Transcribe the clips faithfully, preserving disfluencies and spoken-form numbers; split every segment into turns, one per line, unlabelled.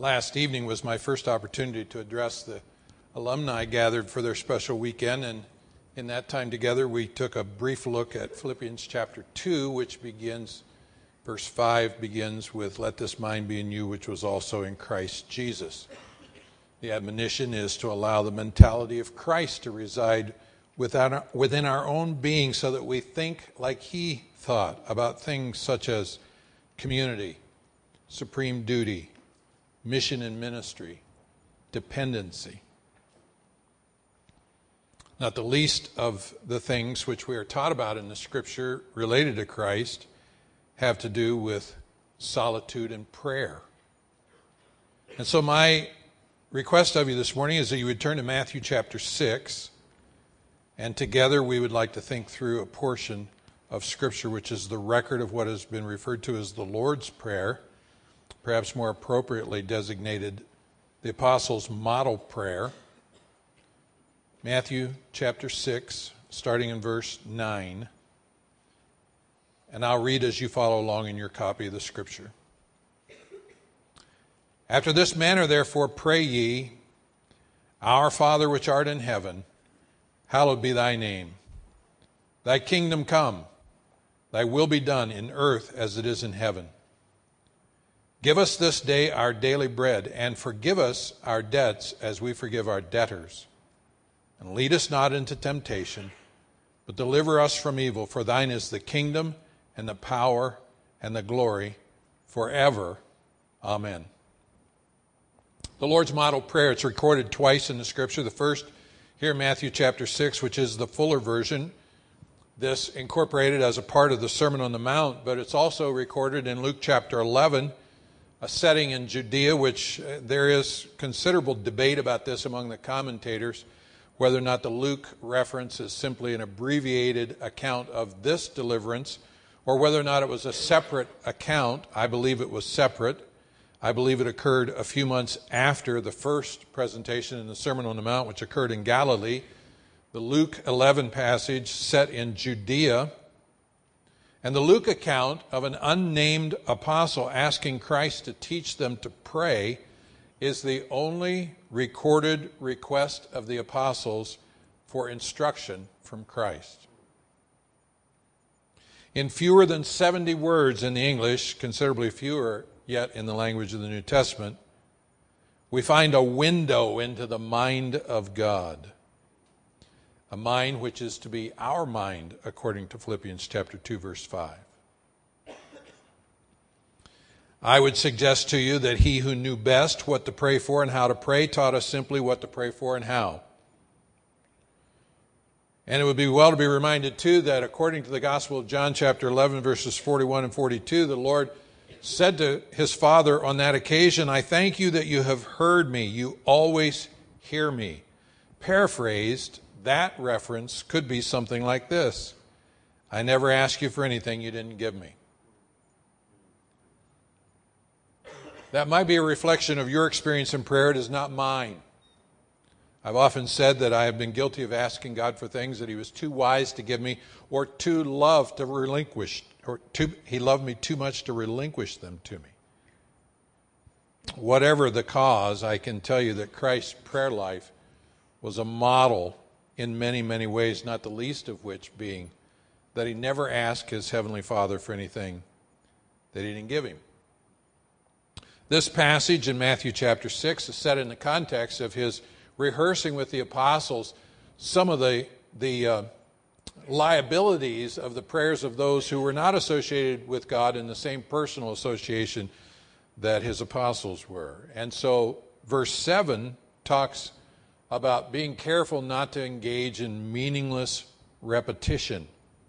last evening was my first opportunity to address the alumni gathered for their special weekend, and in that time together we took a brief look at Philippians chapter two, which begins, verse five begins with, "Let this mind be in you, which was also in Christ Jesus." The admonition is to allow the mentality of Christ to reside within our, within our own being so that we think like he thought about things such as community, supreme duty, mission and ministry, dependency. Not the least of the things which we are taught about in the Scripture related to Christ have to do with solitude and prayer. And so my request of you this morning is that you would turn to Matthew chapter six, and together we would like to think through a portion of Scripture which is the record of what has been referred to as the Lord's Prayer, perhaps more appropriately designated the Apostles' model prayer. Matthew chapter six, starting in verse nine. And I'll read as you follow along in your copy of the Scripture. "After this manner, therefore, pray ye, Our Father which art in heaven, hallowed be thy name. Thy kingdom come, thy will be done in earth as it is in heaven. Give us this day our daily bread, and forgive us our debts as we forgive our debtors. And lead us not into temptation, but deliver us from evil. For thine is the kingdom and the power and the glory forever. Amen." The Lord's model prayer, it's recorded twice in the Scripture. The first here in Matthew chapter six, which is the fuller version. This incorporated as a part of the Sermon on the Mount, but it's also recorded in Luke chapter eleven, a setting in Judea, which uh, there is considerable debate about this among the commentators, whether or not the Luke reference is simply an abbreviated account of this deliverance, or whether or not it was a separate account. I believe it was separate. I believe it occurred a few months after the first presentation in the Sermon on the Mount, which occurred in Galilee. The Luke eleven passage set in Judea. And the Luke account of an unnamed apostle asking Christ to teach them to pray is the only recorded request of the apostles for instruction from Christ. In fewer than seventy words in the English, considerably fewer yet in the language of the New Testament, we find a window into the mind of God, a mind which is to be our mind, according to Philippians chapter two, verse five. I would suggest to you that he who knew best what to pray for and how to pray taught us simply what to pray for and how. And it would be well to be reminded, too, that according to the Gospel of John chapter eleven, verses forty-one and forty-two, the Lord said to his Father on that occasion, "I thank you that you have heard me. You always hear me." Paraphrased, that reference could be something like this: "I never asked you for anything you didn't give me." That might be a reflection of your experience in prayer. It is not mine. I've often said that I have been guilty of asking God for things that he was too wise to give me, or too loved to relinquish, or too, he loved me too much to relinquish them to me. Whatever the cause, I can tell you that Christ's prayer life was a model in many, many ways, not the least of which being that he never asked his heavenly Father for anything that he didn't give him. This passage in Matthew chapter six is set in the context of his rehearsing with the apostles some of the, the uh, liabilities of the prayers of those who were not associated with God in the same personal association that his apostles were. And so verse seven talks about being careful not to engage in meaningless repetition.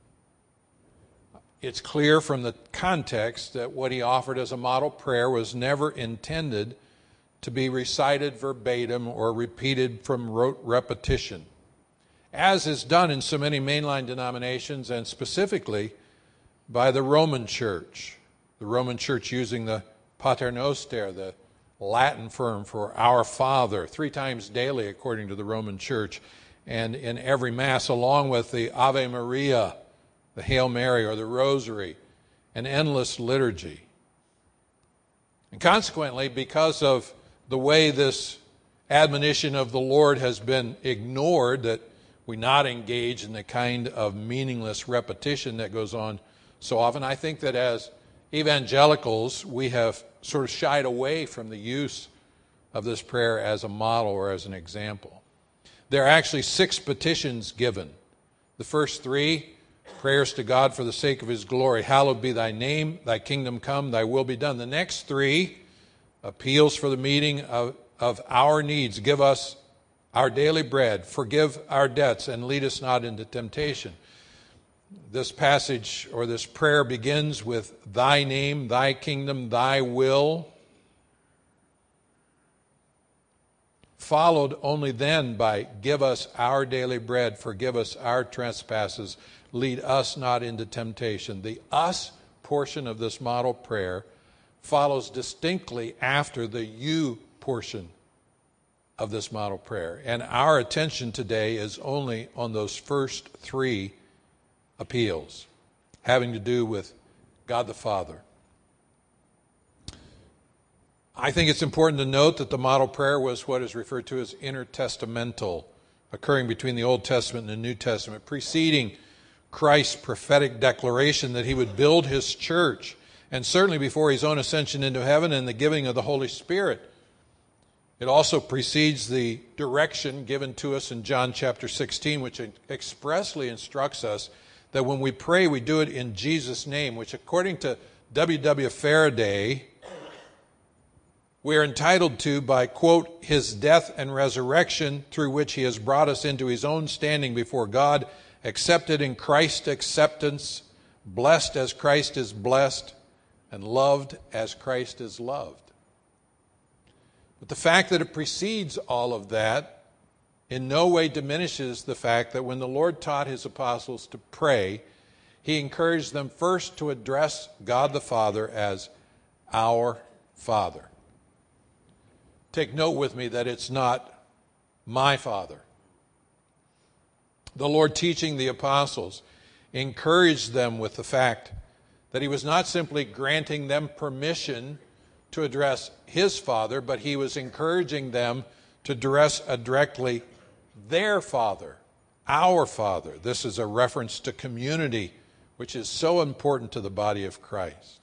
It's clear from the context that what he offered as a model prayer was never intended to be recited verbatim or repeated from rote repetition, as is done in so many mainline denominations, and specifically by the Roman Church. The Roman Church using the Pater Noster, the Latin form for Our Father, three times daily according to the Roman Church, and in every Mass, along with the Ave Maria, the Hail Mary, or the Rosary, an endless liturgy. And consequently, because of the way this admonition of the Lord has been ignored, that we not engage in the kind of meaningless repetition that goes on so often. I think that as evangelicals, we have sort of shied away from the use of this prayer as a model or as an example. There are actually six petitions given. The first three, prayers to God for the sake of his glory. Hallowed be thy name, thy kingdom come, thy will be done. The next three, appeals for the meeting of, of our needs. Give us our daily bread, forgive our debts, and lead us not into temptation. This passage or this prayer begins with thy name, thy kingdom, thy will, followed only then by give us our daily bread, forgive us our trespasses, lead us not into temptation. The us portion of this model prayer follows distinctly after the you portion of this model prayer. And our attention today is only on those first three appeals, having to do with God the Father. I think it's important to note that the model prayer was what is referred to as intertestamental, occurring between the Old Testament and the New Testament, preceding Christ's prophetic declaration that he would build his church, and certainly before his own ascension into heaven and the giving of the Holy Spirit. It also precedes the direction given to us in John chapter sixteen, which expressly instructs us that when we pray, we do it in Jesus' name, which according to W W Faraday, we are entitled to by, quote, his death and resurrection through which he has brought us into his own standing before God, accepted in Christ's acceptance, blessed as Christ is blessed, and loved as Christ is loved. But the fact that it precedes all of that in no way diminishes the fact that when the Lord taught his apostles to pray, he encouraged them first to address God the Father as our Father. Take note with me that it's not my Father. The Lord, teaching the apostles, encouraged them with the fact that he was not simply granting them permission to address his Father, but he was encouraging them to address uh, directly their Father, our Father. This is a reference to community, which is so important to the body of Christ.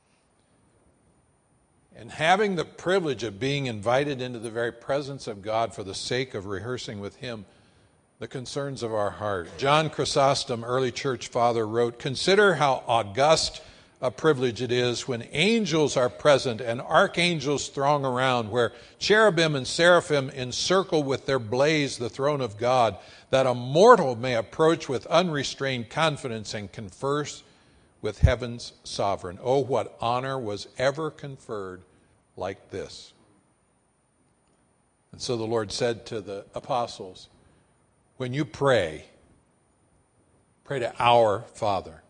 And having the privilege of being invited into the very presence of God for the sake of rehearsing with him the concerns of our heart. John Chrysostom, early church father, wrote, "Consider how august a privilege it is when angels are present and archangels throng around, where cherubim and seraphim encircle with their blaze the throne of God, that a mortal may approach with unrestrained confidence and converse with heaven's sovereign. Oh, what honor was ever conferred like this." And so the Lord said to the apostles, when you pray, pray to our Father.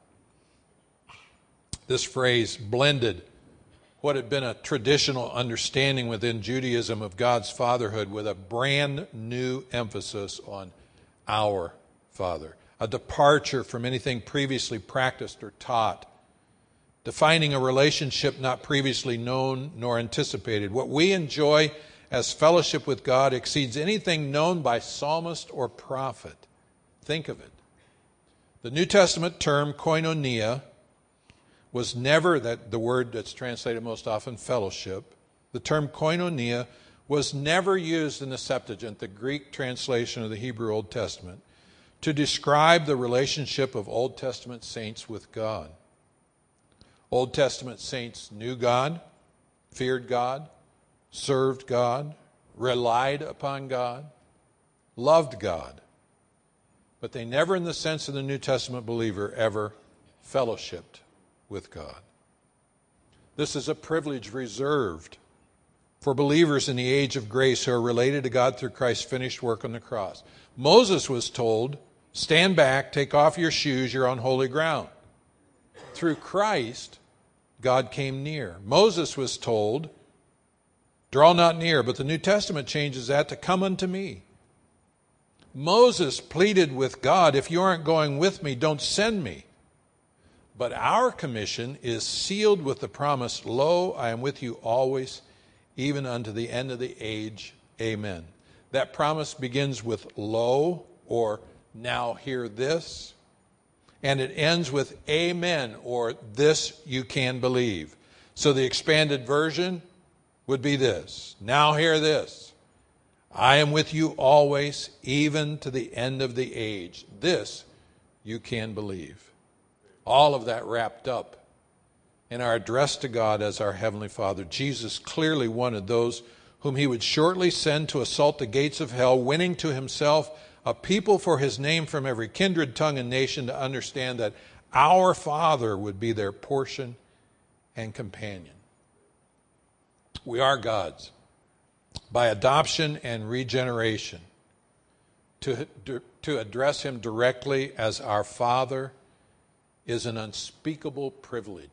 This phrase blended what had been a traditional understanding within Judaism of God's fatherhood with a brand new emphasis on our Father, a departure from anything previously practiced or taught, defining a relationship not previously known nor anticipated. What we enjoy as fellowship with God exceeds anything known by psalmist or prophet. Think of it. The New Testament term koinonia was never, that the word that's translated most often, fellowship, the term koinonia was never used in the Septuagint, the Greek translation of the Hebrew Old Testament, to describe the relationship of Old Testament saints with God. Old Testament saints knew God, feared God, served God, relied upon God, loved God, but they never, in the sense of the New Testament believer, ever fellowshipped with God. This is a privilege reserved for believers in the age of grace who are related to God through Christ's finished work on the cross. Moses was told, stand back, take off your shoes, you're on holy ground. Through Christ, God came near. Moses was told, draw not near, but the New Testament changes that to come unto me. Moses pleaded with God, if you aren't going with me, don't send me. But our commission is sealed with the promise, lo, I am with you always, even unto the end of the age. Amen. That promise begins with lo, or now hear this, and it ends with amen, or this you can believe. So the expanded version would be this: now hear this, I am with you always, even to the end of the age. This you can believe. All of that wrapped up in our address to God as our Heavenly Father. Jesus clearly wanted those whom he would shortly send to assault the gates of hell, winning to himself a people for his name from every kindred, tongue, and nation, to understand that our Father would be their portion and companion. We are God's by adoption and regeneration. To, to address him directly as our Father is an unspeakable privilege.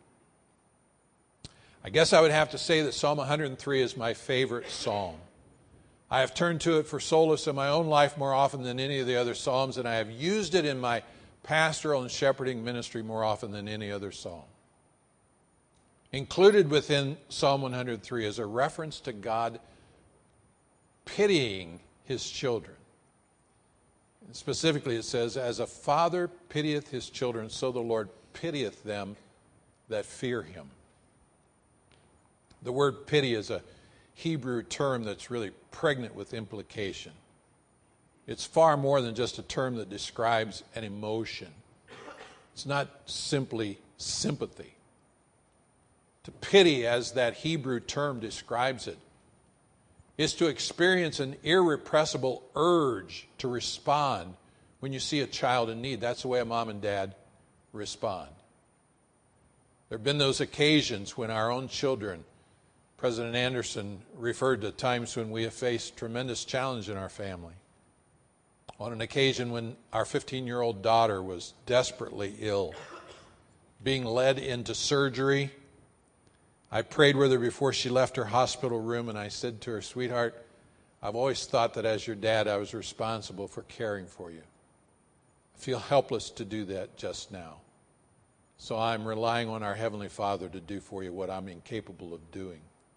I guess I would have to say that Psalm one hundred three is my favorite psalm. I have turned to it for solace in my own life more often than any of the other psalms, and I have used it in my pastoral and shepherding ministry more often than any other psalm. Included within Psalm one hundred three is a reference to God pitying his children. And specifically it says, as a father pitieth his children, so the Lord pitieth them that fear him. The word pity is a Hebrew term that's really pregnant with implication. It's far more than just a term that describes an emotion. It's not simply sympathy. To pity, as that Hebrew term describes it, is to experience an irrepressible urge to respond when you see a child in need. That's the way a mom and dad respond. There have been those occasions when our own children, President Anderson referred to times when we have faced tremendous challenge in our family. On an occasion when our fifteen-year-old daughter was desperately ill, being led into surgery, I prayed with her before she left her hospital room, and I said to her, sweetheart, I've always thought that as your dad I was responsible for caring for you. I feel helpless to do that just now. So I'm relying on our Heavenly Father to do for you what I'm incapable of doing.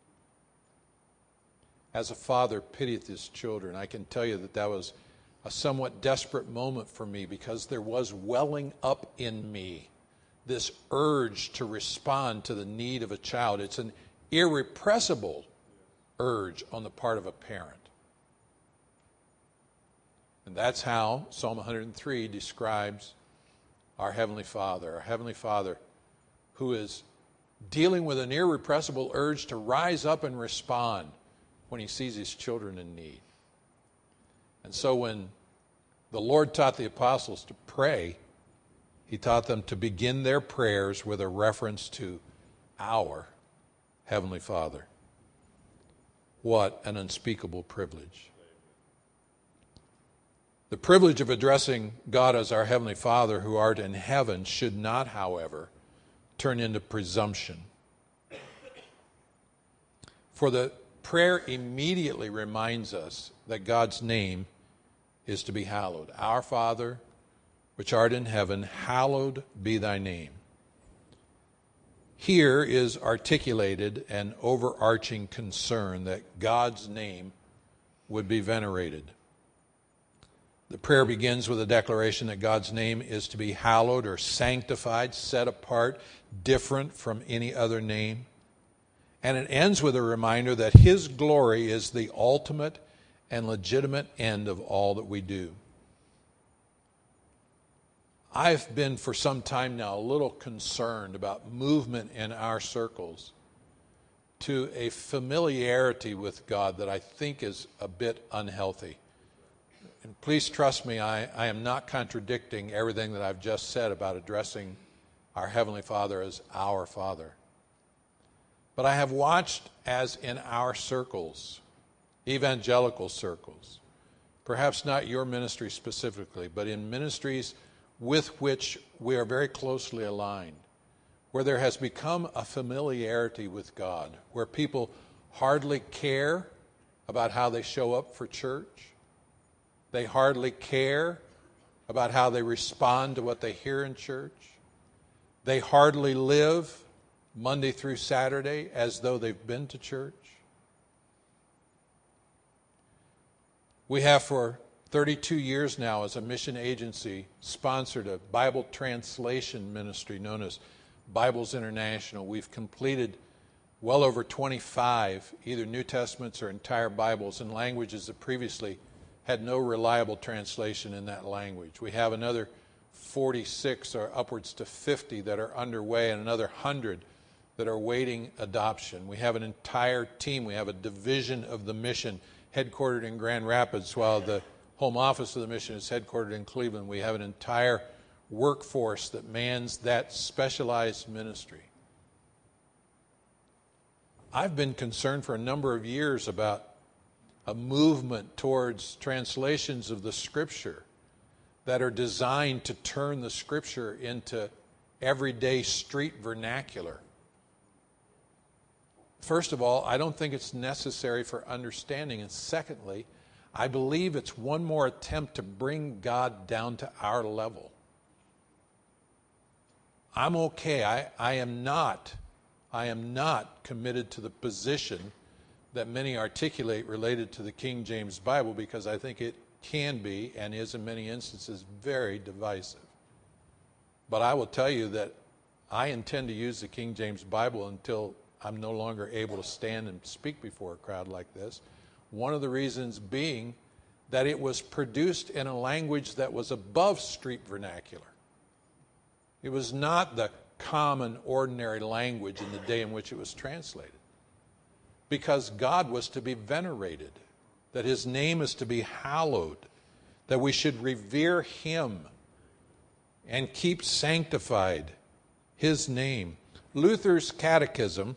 As a father pitieth his children, I can tell you that that was a somewhat desperate moment for me, because there was welling up in me this urge to respond to the need of a child. It's an irrepressible urge on the part of a parent. And that's how Psalm one hundred three describes our Heavenly Father. Our Heavenly Father who is dealing with an irrepressible urge to rise up and respond when he sees his children in need. And so when the Lord taught the apostles to pray, he taught them to begin their prayers with a reference to our Heavenly Father. What an unspeakable privilege. The privilege of addressing God as our Heavenly Father who art in heaven should not, however, turn into presumption. For the prayer immediately reminds us that God's name is to be hallowed. Our Father, which art in heaven, hallowed be thy name. Here is articulated an overarching concern that God's name would be venerated. The prayer begins with a declaration that God's name is to be hallowed or sanctified, set apart, different from any other name. And it ends with a reminder that his glory is the ultimate and legitimate end of all that we do. I've been for some time now a little concerned about movement in our circles to a familiarity with God that I think is a bit unhealthy. And please trust me, I, I am not contradicting everything that I've just said about addressing our Heavenly Father as our Father. But I have watched as in our circles, evangelical circles, perhaps not your ministry specifically, but in ministries with which we are very closely aligned, where there has become a familiarity with God, where people hardly care about how they show up for church. They hardly care about how they respond to what they hear in church. They hardly live Monday through Saturday as though they've been to church. We have for thirty-two years now as a mission agency sponsored a Bible translation ministry known as Bibles International. We've completed well over twenty-five either New Testaments or entire Bibles in languages that previously had no reliable translation in that language. We have another forty-six or upwards to fifty that are underway and another one hundred that are waiting adoption. We have an entire team. We have a division of the mission headquartered in Grand Rapids while the home office of the mission is headquartered in Cleveland. We have an entire workforce that mans that specialized ministry. I've been concerned for a number of years about a movement towards translations of the Scripture that are designed to turn the Scripture into everyday street vernacular. First of all, I don't think it's necessary for understanding. And secondly, I believe it's one more attempt to bring God down to our level. I'm okay. I, I am not, I am not committed to the position that many articulate related to the King James Bible because I think it can be and is in many instances very divisive. But I will tell you that I intend to use the King James Bible until I'm no longer able to stand and speak before a crowd like this. One of the reasons being that it was produced in a language that was above street vernacular. It was not the common, ordinary language in the day in which it was translated. Because God was to be venerated, that His name is to be hallowed, that we should revere Him and keep sanctified His name. Luther's Catechism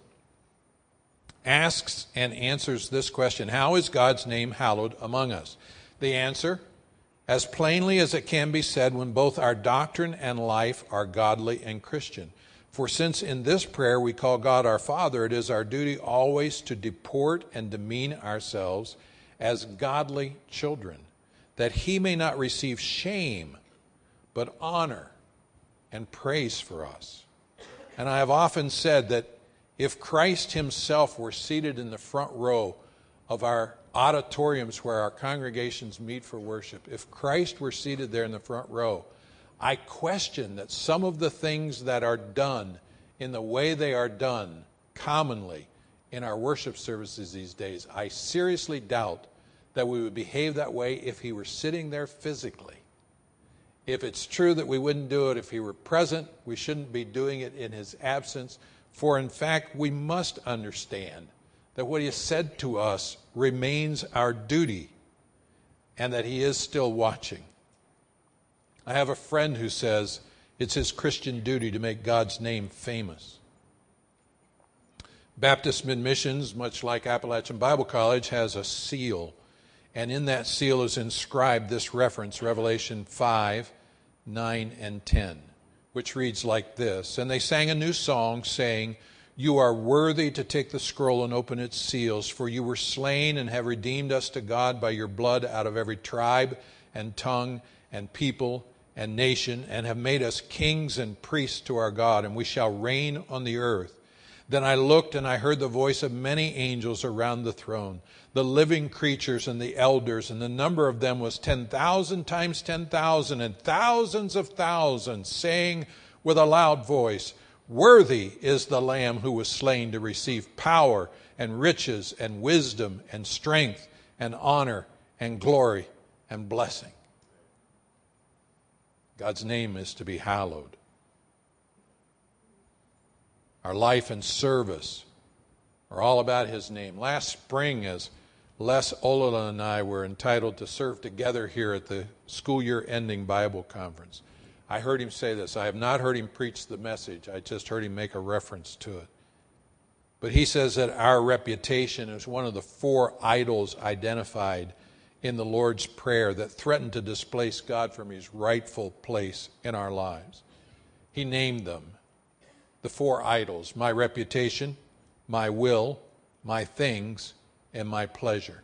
asks and answers this question: how is God's name hallowed among us? The answer, as plainly as it can be said when both our doctrine and life are godly and Christian. For since in this prayer we call God our Father, it is our duty always to deport and demean ourselves as godly children, that He may not receive shame, but honor and praise for us. And I have often said that if Christ Himself were seated in the front row of our auditoriums where our congregations meet for worship, if Christ were seated there in the front row, I question that some of the things that are done in the way they are done commonly in our worship services these days, I seriously doubt that we would behave that way if He were sitting there physically. If it's true that we wouldn't do it if He were present, we shouldn't be doing it in His absence. For in fact, we must understand that what He has said to us remains our duty and that He is still watching. I have a friend who says it's his Christian duty to make God's name famous. Baptist Mid-Missions, much like Appalachian Bible College, has a seal. And in that seal is inscribed this reference, Revelation five, nine, and ten, which reads like this: and they sang a new song, saying, you are worthy to take the scroll and open its seals, for you were slain and have redeemed us to God by your blood out of every tribe and tongue and people and nation, and have made us kings and priests to our God, and we shall reign on the earth. Then I looked, and I heard the voice of many angels around the throne, the living creatures and the elders, and the number of them was ten thousand times ten thousand, and thousands of thousands, saying with a loud voice, worthy is the Lamb who was slain to receive power and riches and wisdom and strength and honor and glory and blessing. God's name is to be hallowed. Our life and service are all about His name. Last spring, as Les Olola and I were entitled to serve together here at the school year ending Bible conference, I heard him say this. I have not heard him preach the message. I just heard him make a reference to it. But he says that our reputation is one of the four idols identified in the Lord's Prayer that threaten to displace God from His rightful place in our lives. He named them, the four idols: my reputation, my will, my things, and my pleasure.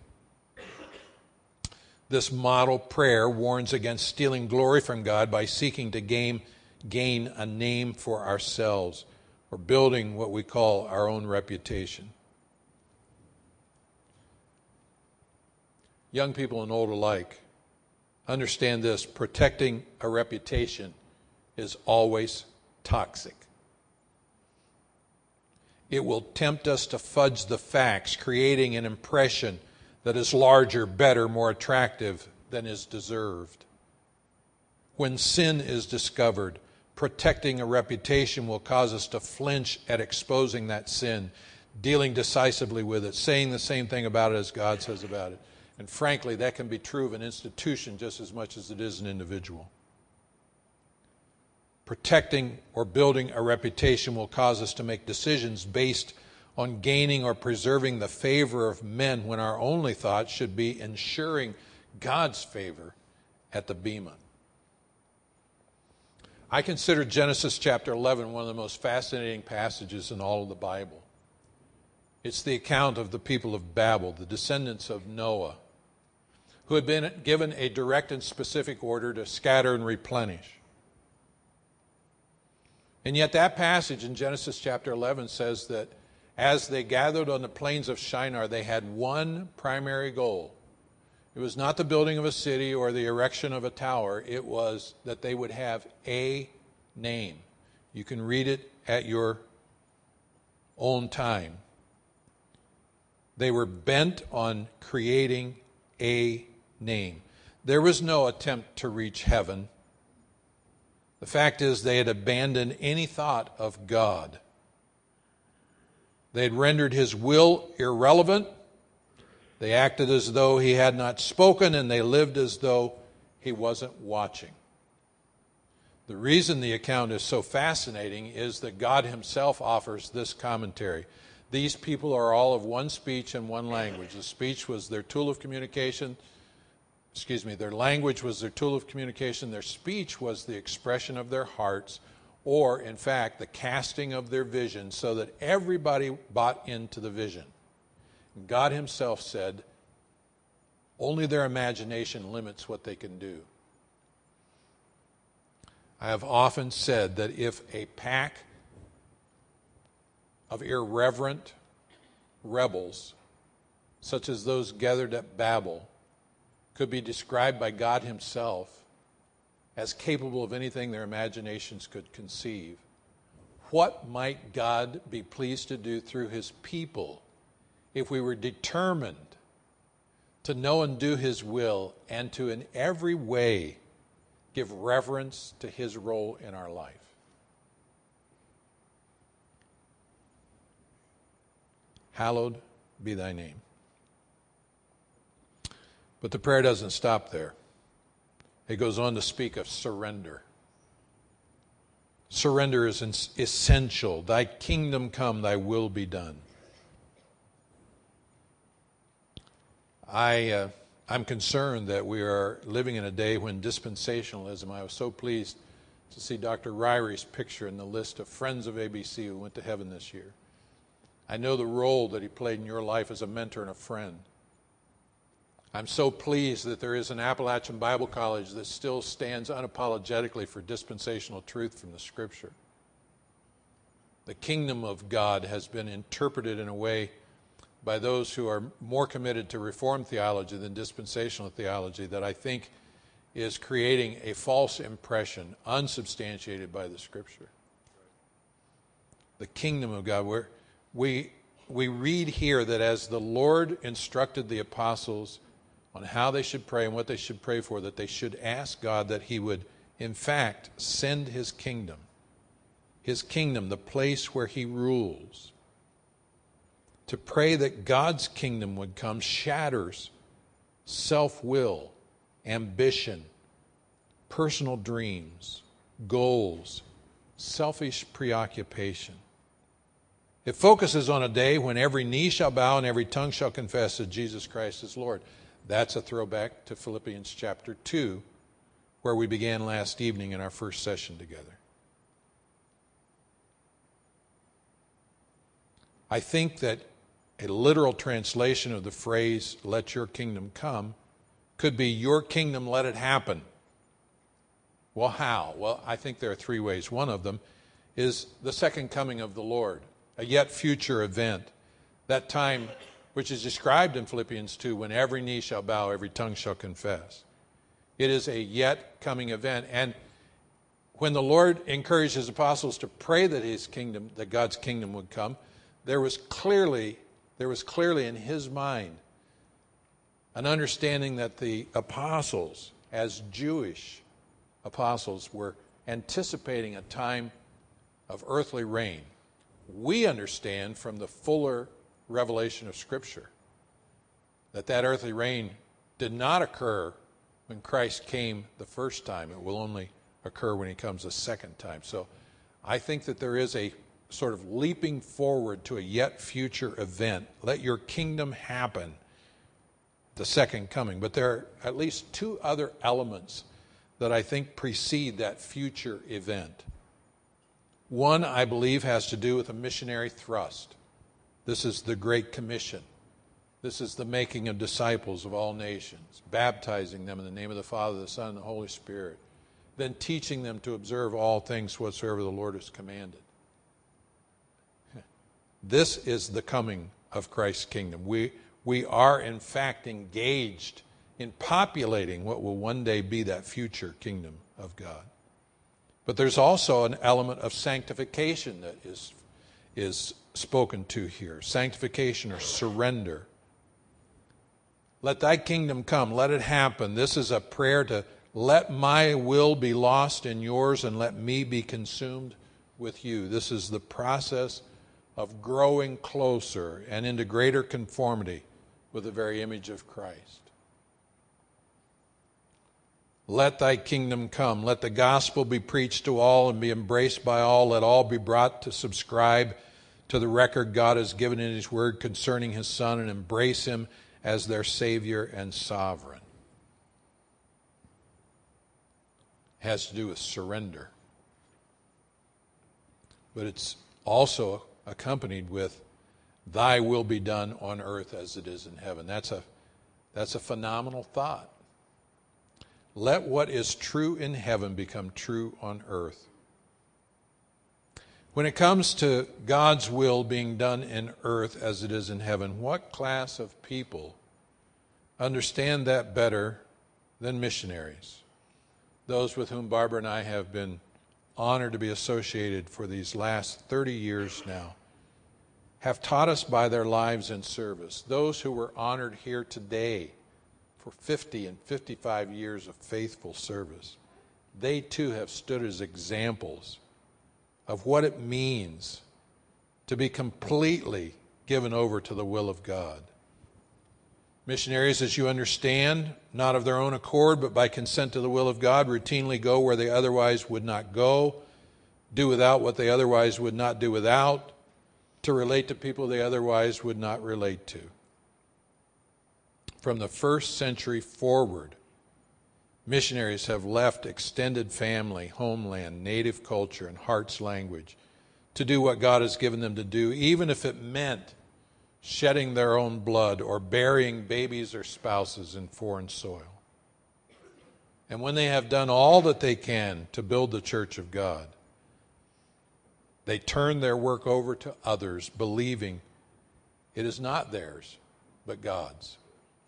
This model prayer warns against stealing glory from God by seeking to gain, gain a name for ourselves or building what we call our own reputation. young people and old alike, understand this: protecting a reputation is always toxic. It will tempt us to fudge the facts, creating an impression that is larger, better, more attractive than is deserved. When sin is discovered, protecting a reputation will cause us to flinch at exposing that sin, dealing decisively with it, saying the same thing about it as God says about it. And frankly, that can be true of an institution just as much as it is an individual. Protecting or building a reputation will cause us to make decisions based on gaining or preserving the favor of men when our only thought should be ensuring God's favor at the bema. I consider Genesis chapter eleven one of the most fascinating passages in all of the Bible. It's the account of the people of Babel, the descendants of Noah, who had been given a direct and specific order to scatter and replenish. And yet that passage in Genesis chapter eleven says that as they gathered on the plains of Shinar, they had one primary goal. It was not the building of a city or the erection of a tower. It was that they would have a name. You can read it at your own time. They were bent on creating a name. There was no attempt to reach heaven. The fact is, they had abandoned any thought of God. They had rendered his will irrelevant. They acted as though he had not spoken, and they lived as though he wasn't watching. The reason the account is so fascinating is that God himself offers this commentary. These people are all of one speech and one language. The speech was their tool of communication. Excuse me, their language was their tool of communication. Their speech was the expression of their hearts, or, in fact, the casting of their vision, so that everybody bought into the vision. God himself said, only their imagination limits what they can do. I have often said that if a pack of irreverent rebels, such as those gathered at Babel, could be described by God himself as capable of anything their imaginations could conceive, what might God be pleased to do through his people if we were determined to know and do his will and to in every way give reverence to his role in our life? Hallowed be thy name. But the prayer doesn't stop there. It goes on to speak of surrender. Surrender is essential. Thy kingdom come, thy will be done. I, uh, I'm concerned that we are living in a day when dispensationalism, I was so pleased to see Doctor Ryrie's picture in the list of friends of A B C who went to heaven this year. I know the role that he played in your life as a mentor and a friend. I'm so pleased that there is an Appalachian Bible College that still stands unapologetically for dispensational truth from the Scripture. The kingdom of God has been interpreted in a way by those who are more committed to Reformed theology than dispensational theology that I think is creating a false impression, unsubstantiated by the Scripture. The kingdom of God, where we, we read here that as the Lord instructed the apostles on how they should pray and what they should pray for, that they should ask God that he would, in fact, send his kingdom. His kingdom, the place where he rules. To pray that God's kingdom would come shatters self-will, ambition, personal dreams, goals, selfish preoccupation. It focuses on a day when every knee shall bow and every tongue shall confess that Jesus Christ is Lord. That's a throwback to Philippians chapter two, where we began last evening in our first session together. I think that a literal translation of the phrase, let your kingdom come, could be your kingdom, let it happen. Well, how? Well, I think there are three ways. One of them is the second coming of the Lord, a yet future event. That time which is described in Philippians two, when every knee shall bow, every tongue shall confess. It is a yet coming event. And when the Lord encouraged his apostles to pray that his kingdom, that God's kingdom would come, there was clearly, there was clearly in his mind an understanding that the apostles, as Jewish apostles, were anticipating a time of earthly reign. We understand from the fuller revelation of Scripture that that earthly reign did not occur when Christ came the first time. It will only occur when he comes a second time. So I think that there is a sort of leaping forward to a yet future event. Let your kingdom happen, the second coming. But there are at least two other elements that I think precede that future event. One, I believe, has to do with a missionary thrust. This is the Great Commission. This is the making of disciples of all nations, baptizing them in the name of the Father, the Son, and the Holy Spirit, then teaching them to observe all things whatsoever the Lord has commanded. This is the coming of Christ's kingdom. We, we are, in fact, engaged in populating what will one day be that future kingdom of God. But there's also an element of sanctification that is, is spoken to here. Sanctification or surrender. Let thy kingdom come. Let it happen. This is a prayer to let my will be lost in yours and let me be consumed with you. This is the process of growing closer and into greater conformity with the very image of Christ. Let thy kingdom come. Let the gospel be preached to all and be embraced by all. Let all be brought to subscribe to the record God has given in his word concerning his Son and embrace him as their Savior and Sovereign. It has to do with surrender. But it's also accompanied with thy will be done on earth as it is in heaven. That's a, that's a phenomenal thought. Let what is true in heaven become true on earth. When it comes to God's will being done in earth as it is in heaven, what class of people understand that better than missionaries? Those with whom Barbara and I have been honored to be associated for these last thirty years now, have taught us by their lives in service. Those who were honored here today for fifty and fifty-five years of faithful service, they too have stood as examples of what it means to be completely given over to the will of God. Missionaries, as you understand, not of their own accord, but by consent to the will of God, routinely go where they otherwise would not go, do without what they otherwise would not do without, to relate to people they otherwise would not relate to. From the first century forward, missionaries have left extended family, homeland, native culture, and heart's language to do what God has given them to do, even if it meant shedding their own blood or burying babies or spouses in foreign soil. And when they have done all that they can to build the church of God, they turn their work over to others, believing it is not theirs, but God's.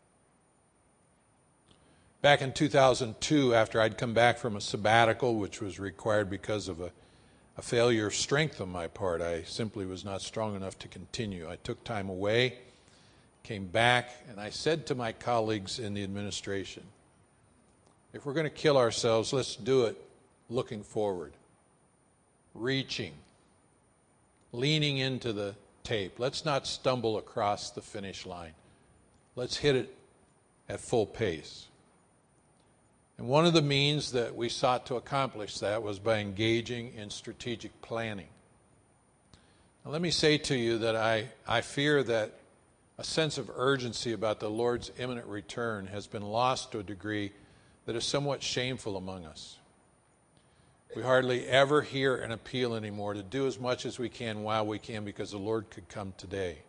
Back in two thousand two, after I'd come back from a sabbatical, which was required because of a, a failure of strength on my part, I simply was not strong enough to continue. I took time away, came back, and I said to my colleagues in the administration, if we're going to kill ourselves, let's do it looking forward, reaching, leaning into the tape. Let's not stumble across the finish line. Let's hit it at full pace. And one of the means that we sought to accomplish that was by engaging in strategic planning. Now, let me say to you that I, I fear that a sense of urgency about the Lord's imminent return has been lost to a degree that is somewhat shameful among us. We hardly ever hear an appeal anymore to do as much as we can while we can because the Lord could come today.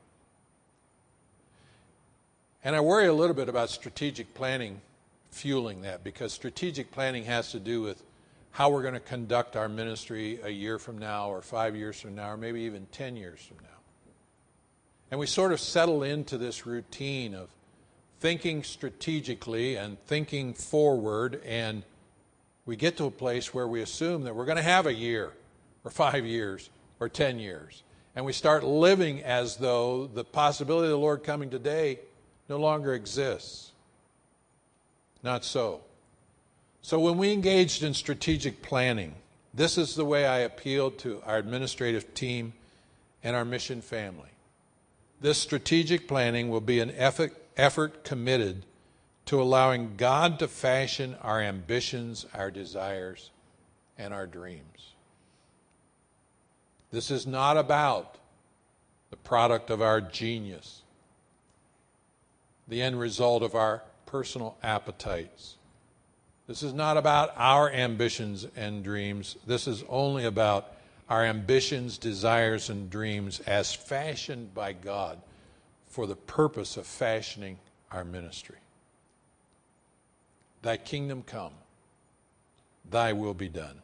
And I worry a little bit about strategic planning fueling that, because strategic planning has to do with how we're going to conduct our ministry a year from now or five years from now or maybe even ten years from now. And we sort of settle into this routine of thinking strategically and thinking forward, and we get to a place where we assume that we're going to have a year or five years or ten years. And we start living as though the possibility of the Lord coming today no longer exists. Not so. So when we engaged in strategic planning, this is the way I appealed to our administrative team and our mission family. This strategic planning will be an effort, effort committed to allowing God to fashion our ambitions, our desires, and our dreams. This is not about the product of our genius, the end result of our personal appetites. This is not about our ambitions and dreams. This is only about our ambitions, desires, and dreams as fashioned by God for the purpose of fashioning our ministry. Thy kingdom come, thy will be done.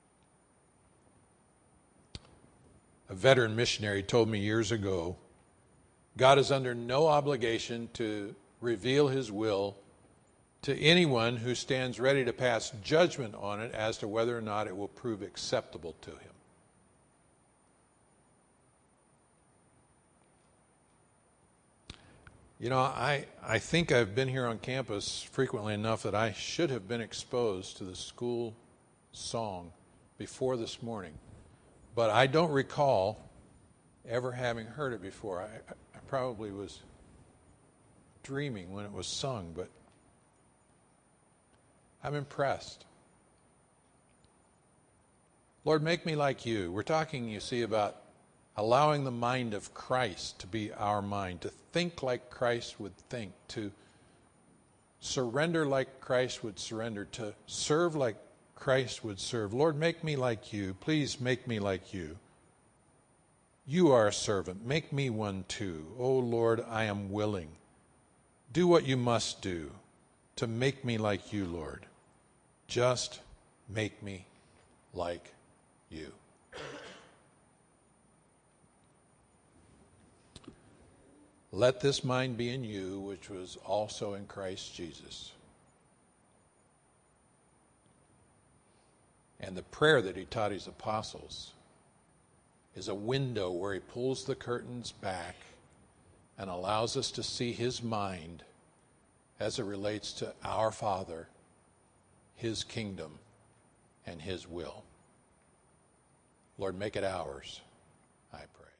A veteran missionary told me years ago, God is under no obligation to reveal his will to anyone who stands ready to pass judgment on it as to whether or not it will prove acceptable to him. You know, I, I think I've been here on campus frequently enough that I should have been exposed to the school song before this morning. But I don't recall ever having heard it before. I, I probably was dreaming when it was sung, but I'm impressed. Lord, make me like you. We're talking, you see, about allowing the mind of Christ to be our mind, to think like Christ would think, to surrender like Christ would surrender, to serve like Christ would serve. Lord, make me like you. Please make me like you. You are a servant. Make me one too. Oh Lord, I am willing. Do what you must do to make me like you, Lord. Just make me like you. Let this mind be in you, which was also in Christ Jesus. And the prayer that he taught his apostles is a window where he pulls the curtains back and allows us to see his mind as it relates to our Father, his kingdom, and his will. Lord, make it ours, I pray.